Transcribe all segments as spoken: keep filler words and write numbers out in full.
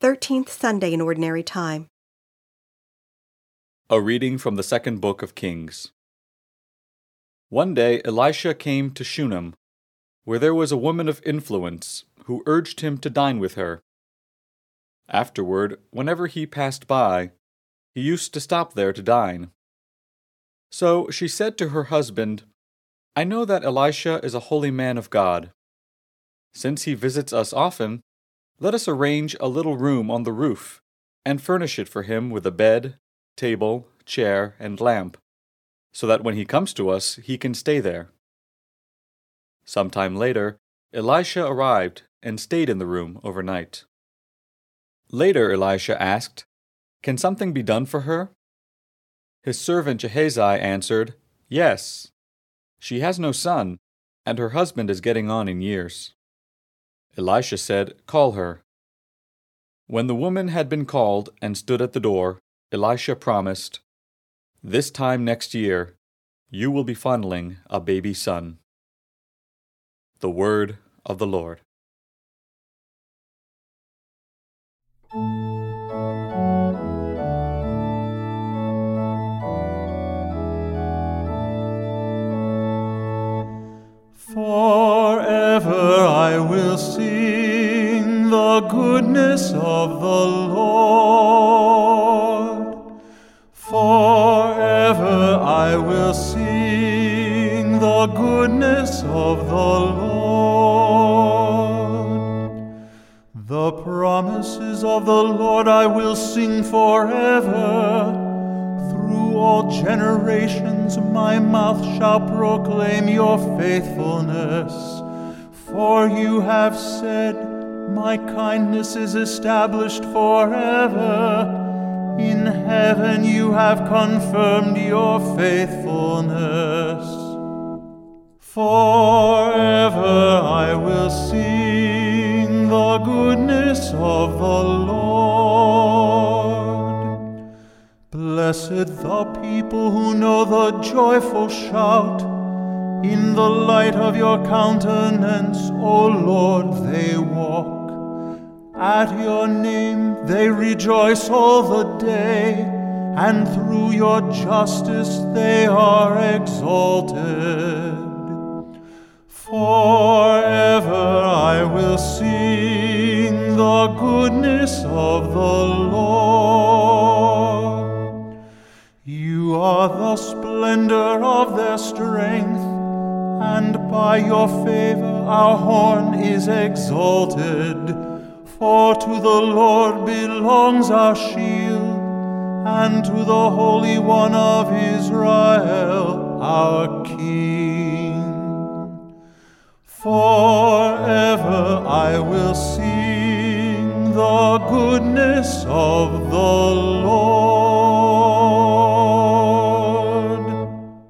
thirteenth Sunday in Ordinary Time. A reading from the second book of Kings. One day Elisha came to Shunem, where there was a woman of influence who urged him to dine with her. Afterward, whenever he passed by, he used to stop there to dine. So she said to her husband, "I know that Elisha is a holy man of God. Since he visits us often, let us arrange a little room on the roof and furnish it for him with a bed, table, chair, and lamp, so that when he comes to us, he can stay there." Some time later, Elisha arrived and stayed in the room overnight. Later Elisha asked, "Can something be done for her?" His servant Gehazi answered, "Yes. She has no son, and her husband is getting on in years." Elisha said, "Call her." When the woman had been called and stood at the door, Elisha promised, "This time next year, you will be fondling a baby son." The word of the Lord. Forever I will sing the goodness of the Lord. Forever I will sing the goodness of the Lord. The promises of the Lord I will sing forever. Through all generations my mouth shall proclaim your faithfulness. For you have said, my kindness is established forever. In heaven you have confirmed your faithfulness. Forever I will sing the goodness of the Lord. Blessed the people who know the joyful shout. In the light of your countenance, O Lord, they walk. At your name they rejoice all the day, and through your justice they are exalted. Forever I will sing the goodness of the Lord. You are the splendor of their strength, and by your favor our horn is exalted. For to the Lord belongs our shield, and to the Holy One of Israel, our King. Forever I will sing the goodness of the Lord.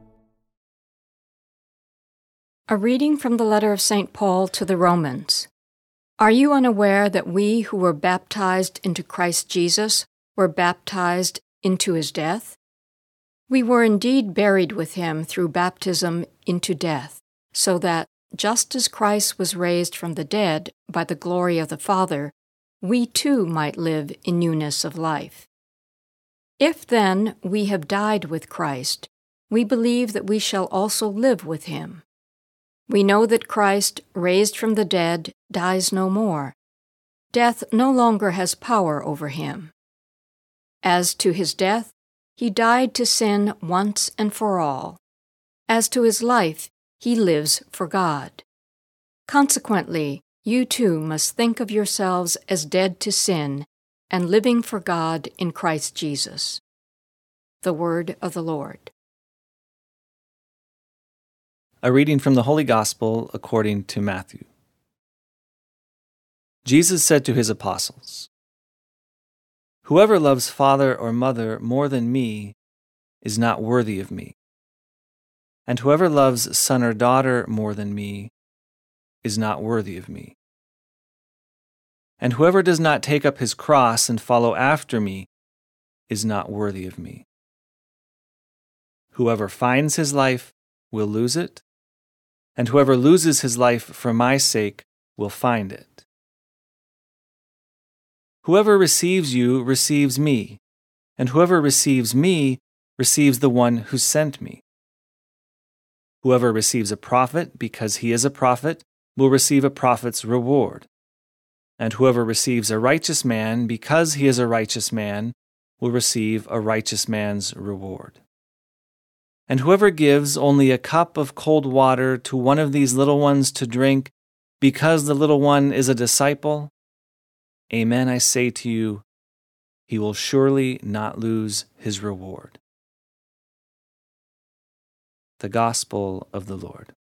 A reading from the letter of Saint Paul to the Romans. Are you unaware that we who were baptized into Christ Jesus were baptized into his death? We were indeed buried with him through baptism into death, so that, just as Christ was raised from the dead by the glory of the Father, we too might live in newness of life. If then we have died with Christ, we believe that we shall also live with him. We know that Christ, raised from the dead, dies no more. Death no longer has power over him. As to his death, he died to sin once and for all. As to his life, he lives for God. Consequently, you too must think of yourselves as dead to sin and living for God in Christ Jesus. The word of the Lord. A reading from the Holy Gospel according to Matthew. Jesus said to his apostles, "Whoever loves father or mother more than me is not worthy of me, and whoever loves son or daughter more than me is not worthy of me. And whoever does not take up his cross and follow after me is not worthy of me. Whoever finds his life will lose it, and whoever loses his life for my sake will find it. Whoever receives you receives me, and whoever receives me receives the one who sent me. Whoever receives a prophet because he is a prophet will receive a prophet's reward. And whoever receives a righteous man because he is a righteous man will receive a righteous man's reward. And whoever gives only a cup of cold water to one of these little ones to drink because the little one is a disciple, amen, I say to you, he will surely not lose his reward. The Gospel of the Lord.